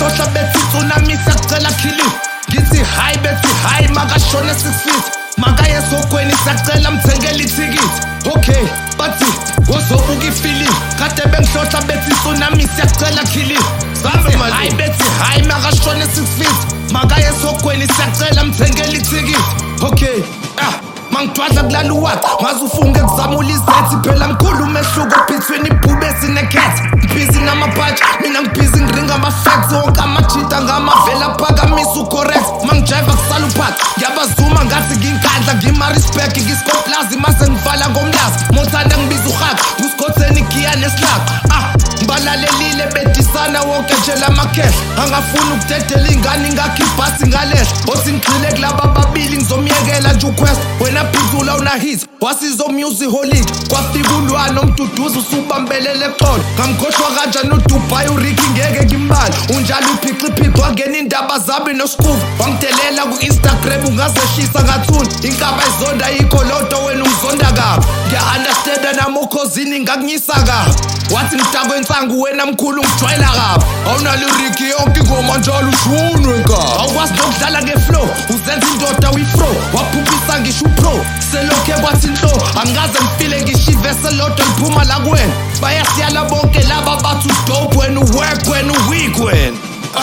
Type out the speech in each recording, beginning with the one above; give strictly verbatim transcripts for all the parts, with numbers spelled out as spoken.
bengihlohla bethi tsunami siyacela khili ngithi hayi bethi hayi makashone six feet makaye sokweni siyacela mthengele ithikithi okay bathi wozobuka ifilimu kade bengihlohla bethi tsunami siyacela khili zabe hayi bethi hayi makashone six feet makaye sokweni siyacela mthengele ithikithi okay ah mangithwadla kulala uwaqi ngaze ufunge kuzamula izethi phela mkhulu umehluko between ibhubesi necat busy namapatch mina ngibhizi ngiringa ama-facts wonke amajita ngamavela phakamisa ucorrect mangijiva kusala uphathi ngiyabazuma ngathi nginkandla ngima-respect ngiskoplazi mase ngivala ngomlazi mothanda ngibiza urhaka nguskotheni giya nesilaka ah ngibalalelile bedisana wonke nje lamacash angafuni ukudedela ingane ingakhibhasi ngalehla othi ngigxile kulaba babili ngizomyekela nje uquest wena phuzula unahit wasizo music holic kwafika ulwana omduduza usubambelele exolo ngamkhohlwa kanjani uDubai uRicky ngeke ngimbali unjalo uphiqiphixi wangena indaba zabi noSkuvu wangidelela ku-Instagram ungazehlisa ngathuni inkaba izonda yikho lodo wena ungizonda kabi ngiya-understanda namokhosini ngakunyisa kabi wathi ngidakwe nsangu wena mkhulu ngijwayela kabi awunalo uRicky yonke ingoma njalo ushunwe nkaba awukwazi nokudlala ngeflow uzenza indoda uyifro waphuphisa ngisho upro selokhe kwathi inhlo angikaze ngifile ngishivese lodwa liphuma la kuwena bayasiyala bonke laba bathi udope wena uwork wena uweak wena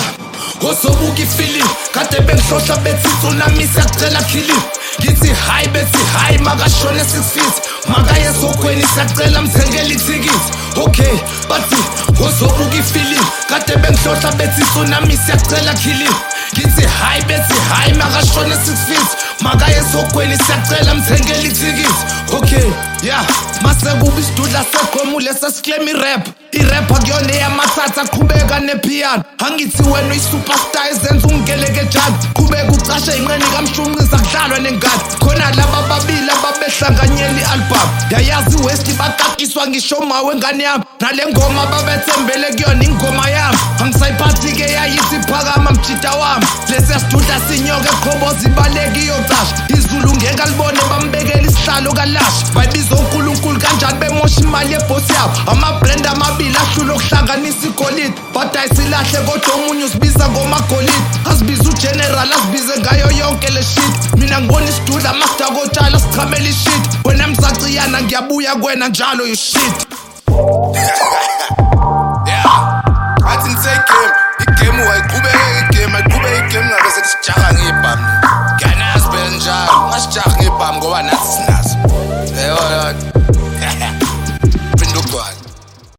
wozobuka ifilimu kade bengihlohla bethi tsunami siyacela khili ngithi hayi bethi hayi makashone six feet makaye sokweni siyacela mthengele ithikithi okay bathi wozobuka ifilimu kade bengihlohla bethi tsunami siyacela khili ngithi hayi bethi hayi makashone six feet makaye sokweni siyacela mthengele ithikithi okay yeah mase kuba isidudla seqomule sesiklem irap irap akuyona eyamathatha qhubeka nepiano angithi wena uyisuperstar ezenza ungeleke njani qhubeka ucashe inqeni kamshunqisa kudlalwa nengadi khona laba babili ababehlanganyela i-album yayazi west batakiswa ngisho mawe ngane yami nale ngoma babethembele kuyona ingoma yami angisayiphathi-ke yayithi phakama mjita wami lesiya sidudla sinyoke qhoboza ibaleki iyocasha izulu ngeke alibone bambekela isihlalo kalasha bayibiza uNkulunkulu kanjani bemosha imali yebhosi yabo amabrand amabili ahlula okuhlanganisa igolide but ayisilahle kodwa omunye usibiza ngomagolide asibiza ugeneral asibize ngayo yonke le shit mina ngibona isidudla masidakotshala sichamela ishit wena msaciyana ngiyabuya kwena njalo you shit yeah athi ngithe game igame wayiqhubeka igame ayiqhubeka igame ngabe sesijaha ngebhamu ngiyanazi phela njalo ngasijaha ngebhamu ngoba nathi sinazo yebo